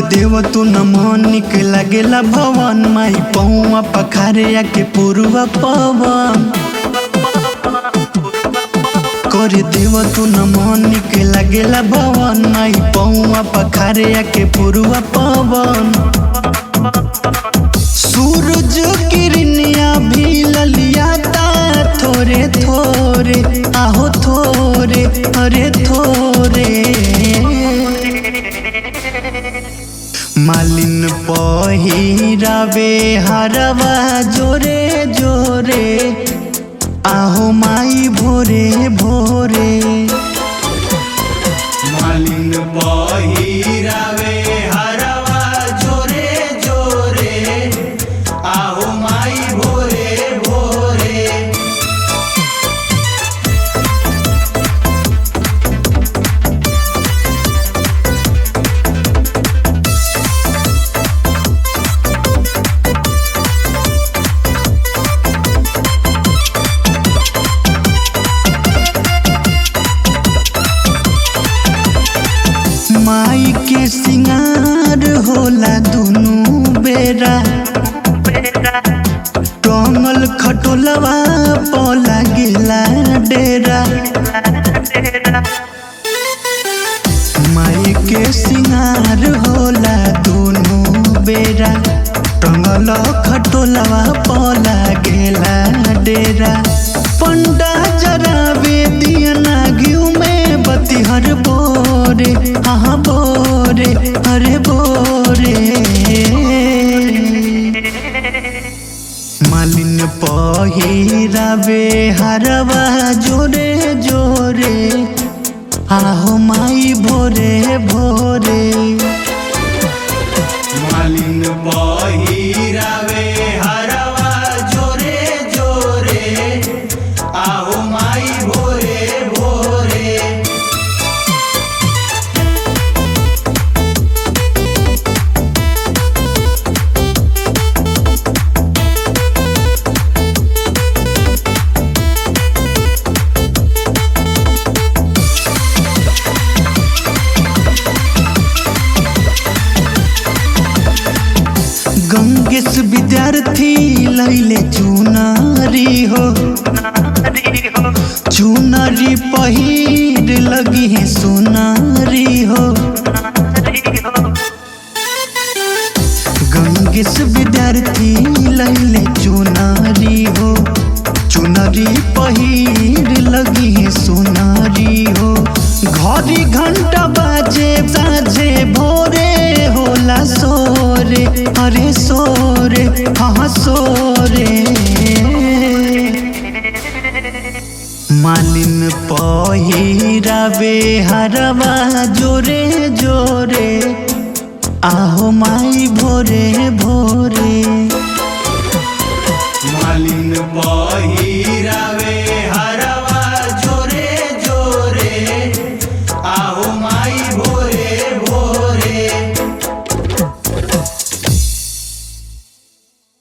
देव तू न निक लागेला भवन माई पहुआ पखारे के पूर्वा पवन कर देव तू न निक लागेला भवन माई पहुआ पखारे के पूर्वा पवन सूरज किरनिया भी ललियाता थोरे थोरे आहो थोरे अरे थोरे मालिन पहिरावे हरवा जोरे जोरे आहो माई भोरे भोरे मालिन पहिरावे हरवा जोरे जोरे आहो माई भोरे भोरे माई के सिंगार होला दुनू बेरा टंगल खटोलवा पला गेला डेरा माई के सिंगार होला दुनू बेरा टंगल खटोलवा पला गेला डेरा पंडा जरावे दियना घिउ में बतिहर बोरे हाँ बोरे अरे बोरे मालिन पहिरावे हरवा जोरे जोरे आहो माई भोरे भोरे मालिन पहिरावे हरवा जोरे जोरे आहो माई भोरे भोरे गंगेश विद्यार्थी लैले चुनारी हो चुनारी पहिर लगी है सोनारी हो गंगेश विद्यार्थी लैले चुनारी हो चुनारी पहिर लगी है सोनारी हो घड़ी घंटा बाजे साझे भोरे होला सोरे अरे सोरे हाँ सोरे मालिन पहिरावे हरवा जोरे जोरे आहो माई भोरे भोरे मालिन